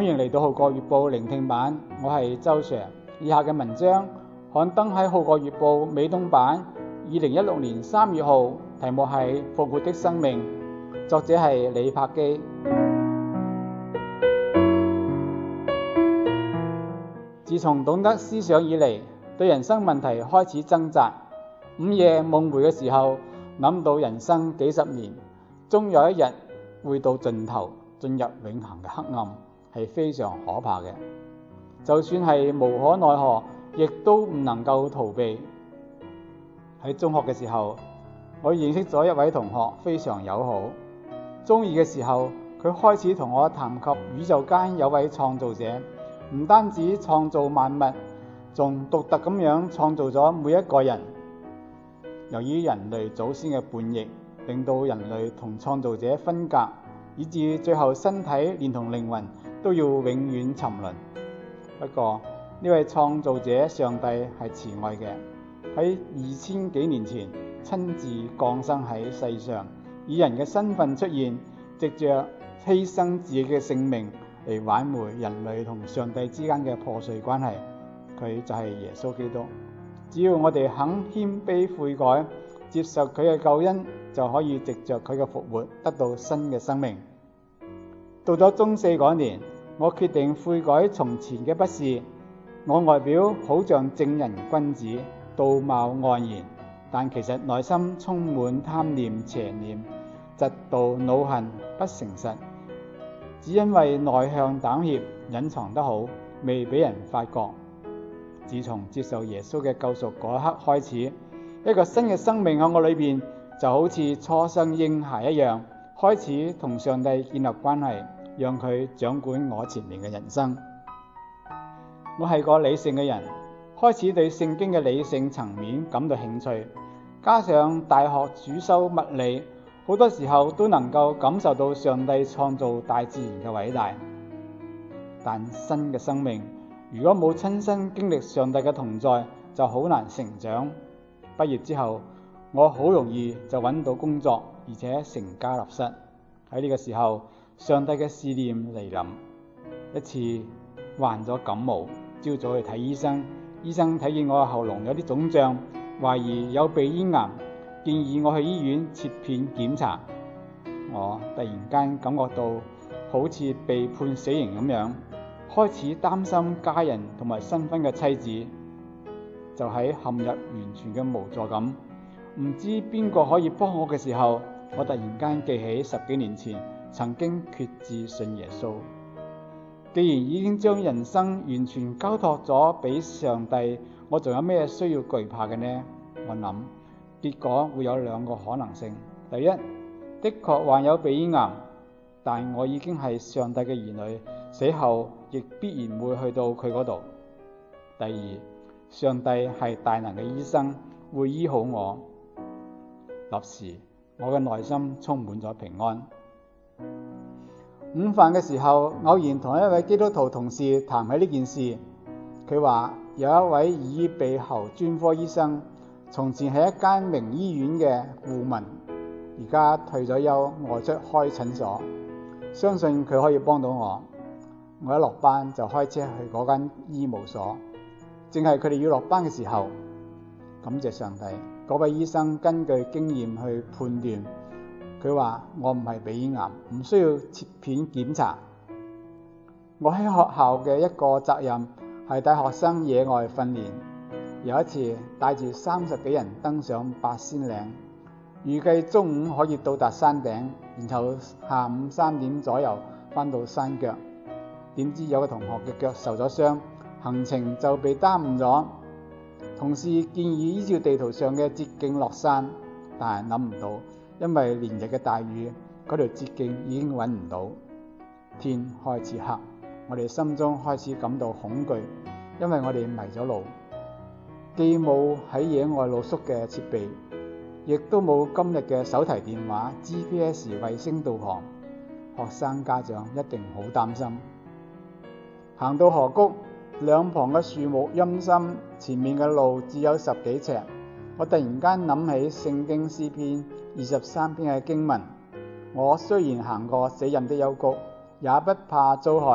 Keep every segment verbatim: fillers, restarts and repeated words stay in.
歡迎嚟到《號角月報》聆聽版，我係周 Sir。以下嘅文章刊登喺《號角月報》美東版，二零一六年三月號，題目係《復活的生命》，作者係李柏基。自從懂得思想以嚟，對人生問題開始掙扎。午夜夢回嘅時候，諗到人生幾十年，終有一日會到盡頭，進入永恆嘅黑暗，係非常可怕嘅。就算係無可奈何，亦都唔能夠逃避。喺中學嘅時候，我認識咗一位同學，非常友好。中二嘅時候，佢開始同我談及宇宙間有位創造者，唔單止創造萬物，仲獨特咁樣創造咗每一個人。由於人類祖先嘅叛逆，令到人類同創造者分隔，以致最後身體連同靈魂都要永遠沉淪。不過呢位創造者上帝係慈愛嘅，喺二千幾年前親自降生喺世上，以人嘅身份出現，藉着犧牲自己嘅性命嚟挽回人類同上帝之間嘅破碎關係。佢就係耶穌基督。只要我哋肯謙卑悔改，接受佢嘅救恩，就可以藉着佢嘅復活得到新嘅生命。到咗中四嗰年，我決定悔改從前嘅不是。我外表好像正人君子，道貌岸然，但其實內心充滿貪念、邪念、嫉妒、惱恨、不誠實。只因為內向膽怯，隱藏得好，未俾人發覺。自從接受耶穌嘅救贖嗰一刻開始，一個新嘅生命喺我裏邊，就好似初生嬰孩一樣，開始同上帝建立關係，讓佢掌管我前面嘅人生。我係個理性嘅人，開始對聖經嘅理性層面感到興趣，加上大學主修物理，好多時候都能夠感受到上帝創造大自然嘅偉大。但新嘅生命如果冇親身經歷上帝嘅同在，就好難成長。畢業之後，我好容易就揾到工作，而且成家立室。喺呢個時候，上帝嘅試驗嚟臨。一次患咗感冒，朝早去睇醫生，醫生睇見我嘅喉嚨有啲腫脹，懷疑有鼻咽癌，建議我去醫院切片檢查。我突然間感覺到好似被判死刑咁樣，開始擔心家人同埋新婚嘅妻子，就喺陷入完全嘅無助感，唔知邊個可以幫我嘅時候，我突然間記起十幾年前曾經決志信耶穌。既然已經將人生完全交託咗俾上帝，我仲有咩需要懼怕嘅呢？我諗結果會有兩個可能性。第一，的確患有鼻咽癌，但我已經係上帝嘅兒女，死後亦必然會去到佢嗰度。第二，上帝係大能嘅醫生，會醫好我。立時我嘅內心充滿咗平安。午飯嘅時候，偶然同一位基督徒同事談起呢件事。佢話有一位耳鼻喉專科醫生，從前係一間名醫院嘅護民，而家退咗休，外出開診所，相信佢可以幫到我。我一落班就開車去嗰間醫務所，正係佢哋要落班嘅時候。感謝上帝，嗰位醫生根據經驗去判斷，佢話我唔係鼻咽癌，唔需要切片檢查。我喺學校嘅一個責任係帶學生野外訓練。有一次帶住三十幾人登上八仙嶺，預計中午可以到達山頂，然後下午三點左右返到山腳。點知有個同學嘅腳受咗傷，行程就被耽誤咗。同事建議依照地圖上嘅捷徑落山，但係諗唔到，因為連日嘅大雨，嗰條捷徑已經揾唔到。天開始黑，我哋心中開始感到恐懼，因為我哋迷咗路，既冇喺野外露宿嘅設備，亦都冇今日嘅手提電話、G P S 衛星導航。學生家長一定好擔心。行到河谷，兩旁嘅樹木陰森，前面嘅路只有十幾尺。我突然間諗起聖經詩篇二十三篇嘅經文：我雖然行過死蔭的幽谷，也不怕遭害，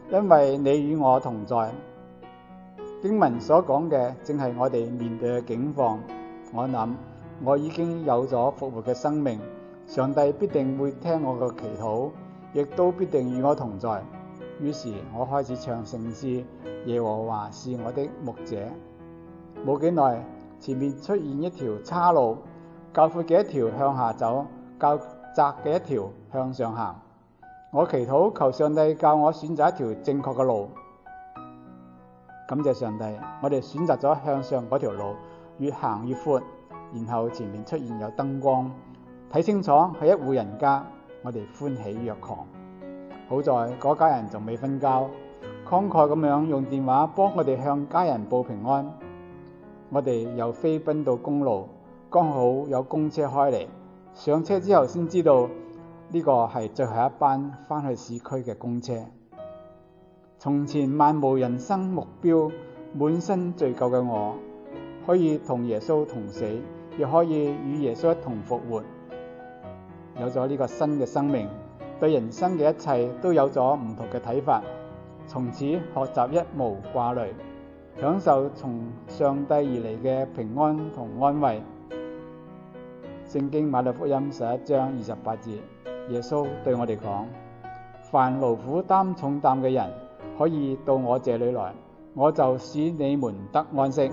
因為你與我同在。經文所講嘅正係我哋面對嘅境況。我諗我已經有咗復活嘅生命，上帝必定會聽我嘅祈禱，亦都必定與我同在。於是我開始唱聖詩，耶和華是我的牧者。冇幾耐，前面出現一條岔路，較闊嘅一條向下走，較窄嘅一條向上行。我祈禱求上帝教我選擇一條正確嘅路。感謝上帝，我哋選擇咗向上嗰條路，越行越闊，然後前面出現有燈光，睇清楚係一戶人家，我哋歡喜若狂。好在嗰家人仲未瞓覺，慷慨咁樣用電話幫我哋向家人報平安。我哋又飛奔到公路，剛好有公車開嚟，上車之後先知道呢個係最後一班返去市區嘅公車。從前漫無人生目標、滿身罪疚嘅我，可以同耶穌同死，亦可以與耶穌一同復活。有咗呢個新嘅生命，對人生嘅一切都有咗唔同嘅睇法。從此學習一無掛慮，享受從上帝而嚟嘅平安同安慰。聖經馬太福音十一章二十八節，耶穌對我哋講：凡勞苦擔重擔嘅人，可以到我這裏來，我就使你們得安息。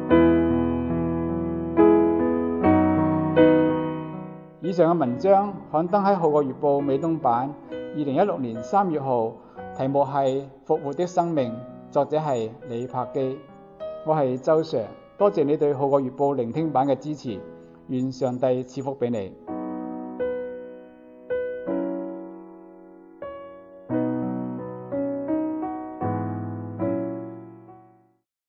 以上嘅文章刊登喺《號角月報》美東版，二零一六年三月號，題目係《復活的生命》，作者係李柏基。我係周 Sir， 多謝你對《號角月報》聆聽版嘅支持，願上帝賜福俾你。